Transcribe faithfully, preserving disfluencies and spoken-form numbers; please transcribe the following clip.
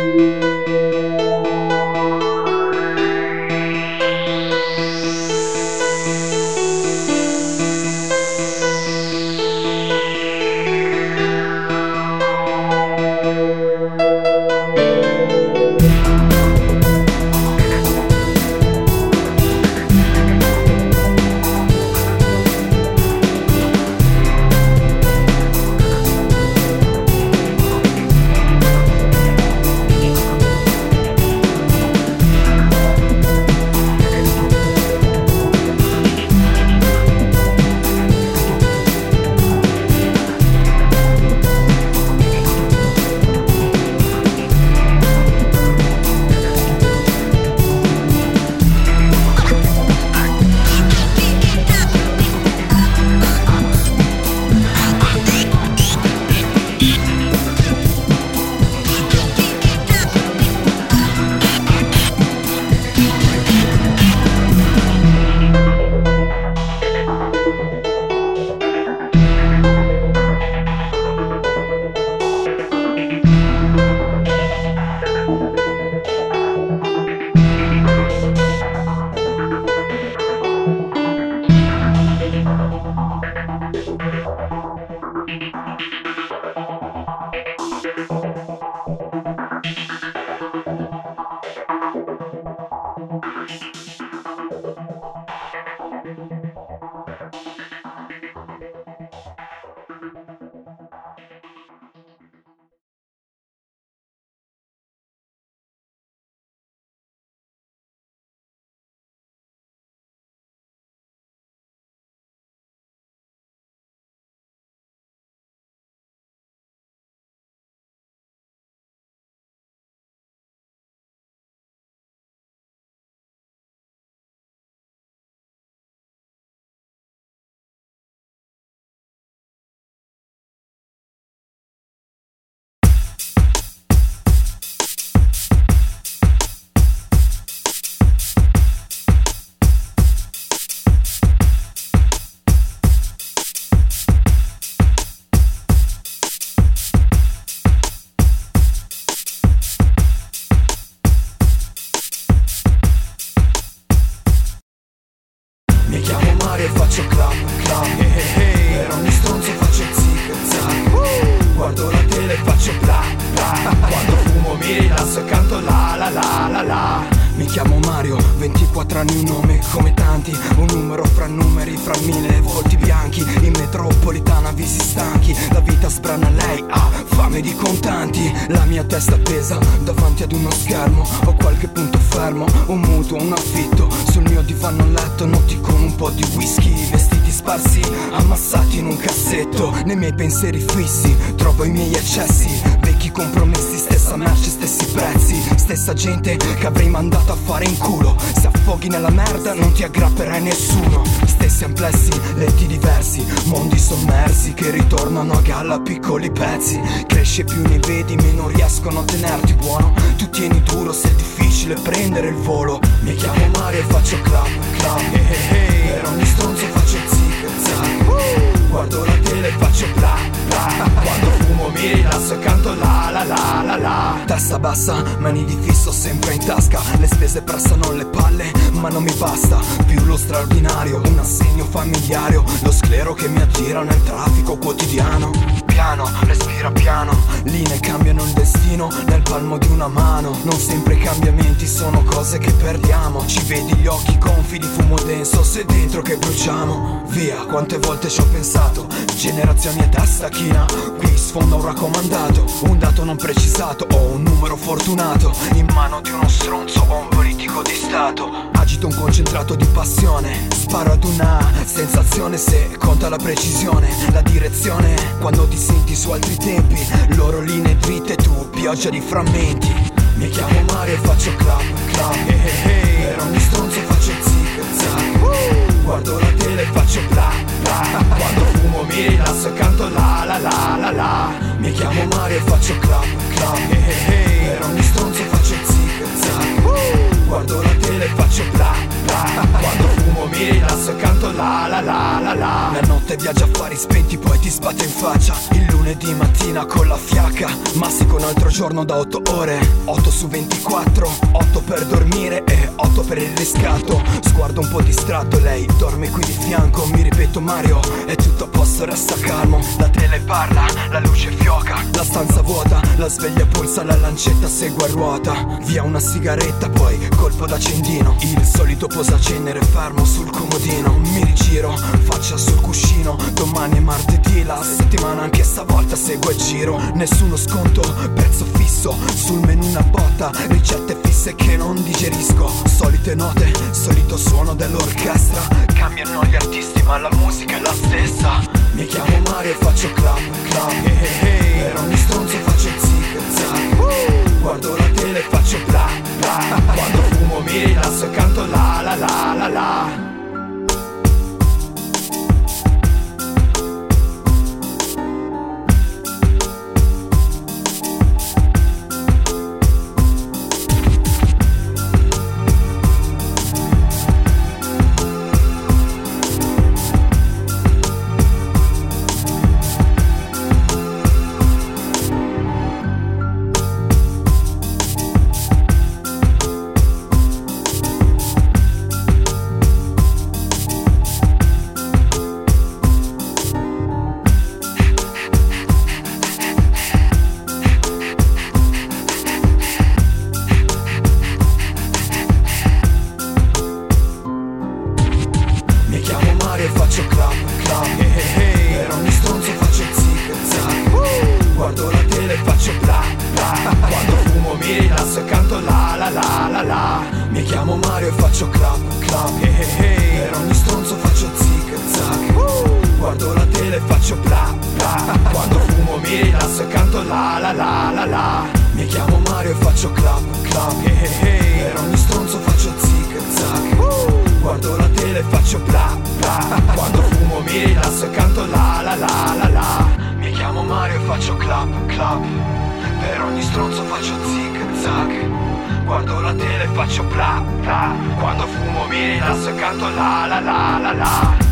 Nei miei pensieri fissi trovo i miei eccessi, vecchi compromessi, stessa merce, stessi prezzi, stessa gente che avrei mandato a fare in culo. Se affoghi nella merda non ti aggrapperai nessuno. Stessi amplessi, letti diversi, mondi sommersi che ritornano a galla piccoli pezzi. Cresce più ne vedi, meno riescono a tenerti buono. Tu tieni duro se è difficile prendere il volo. Mi chiamo Mario e faccio clap, clap, hey, hey, hey. Per ogni stronzo faccio zig, zag. Guardo la tele e faccio bla bla. Quando fumo mi rilasso e canto la la la la la. Testa bassa, mani di fisso sempre in tasca. Le spese pressano le palle ma non mi basta più lo straordinario, un assegno familiare, lo sclero che mi aggira nel traffico quotidiano. Piano, respira piano, linee cambiano il destino nel palmo di una mano. Non sempre i cambiamenti sono cose che perdiamo. Ci vedi gli occhi gonfi di fumo denso, se dentro che bruciamo. Via, quante volte ci ho pensato, generazioni a testa china. Qui sfonda un raccomandato, un dato non precisato o un numero fortunato in mano di uno stronzo o un politico di stato. Agito un concentrato di passione, sparo ad una sensazione se conta la precisione, la direzione. Quando ti senti su altri tempi, loro linee dritte, tu pioggia di frammenti. Mi chiamo Mario e faccio clap, clap, hey, hey, hey. Per ogni stronzo faccio zig, zag. Guardo la tele e faccio bla, bla. Quando fumo mi rilasso e canto la la la la la. Mi chiamo Mario e faccio clap, clap, hey, hey, hey. Per ogni stronzo faccio zig, zag. Guardo la tele e faccio bla, bla. Quando fumo mi rilasso e canto canto la la la la la. La notte viaggia a fari spenti, poi ti sbatte in faccia il lunedì mattina con la fiacca. Massico un altro giorno da otto ore, otto su ventiquattro, otto per dormire e otto per il riscatto. Sguardo un po' distratto, lei dorme qui di fianco. Mi ripeto Mario, è tutto a posto, resta calmo. La tele parla, la luce fioca, la stanza vuota, la sveglia pulsa, la lancetta segue a ruota. Via una sigaretta, poi colpo d'accendino, il solito posacenere fermo sul comodino. Mi rigiro, faccia sul cuscino, domani è martedì, la settimana anche stavolta segue a giro. Nessuno sconto, prezzo fisso, sul menù una botta, ricette fisse che non digerisco. Solite note, solito suono dell'orchestra, cambiano gli artisti ma la musica è la stessa. Mi chiamo Mario e faccio clap, clap, hey, hey, hey. Per ogni stronzo faccio zig, zag, uh. Guardo la tele e faccio bla, bla. Quando fumo mi rilasso e canto la la la la la. Faccio clap, clap, hey, hey, hey. Per ogni stronzo faccio zig, zag, uh. Guardo la tele e faccio bla, bla. Quando fumo mi rilasso e canto la la la la la. Mi chiamo Mario e faccio clap, clap, hey, hey, hey. Per ogni stronzo faccio zig, zag, uh. Guardo la tele e faccio bla, bla. Quando fumo mi rilasso e canto la la la la la. Mi chiamo Mario e faccio clap, clap, hey, hey, hey. Per ogni stronzo faccio zig, zag, uh. Guardo la tele e faccio bla, bla. Quando fumo mi rilasso e canto la la la la la. Mi chiamo Mario e faccio clap, clap. Per ogni stronzo faccio zig, zag. Guardo la tele e faccio bla, bla. Quando fumo mi rilasso e canto la la la la la.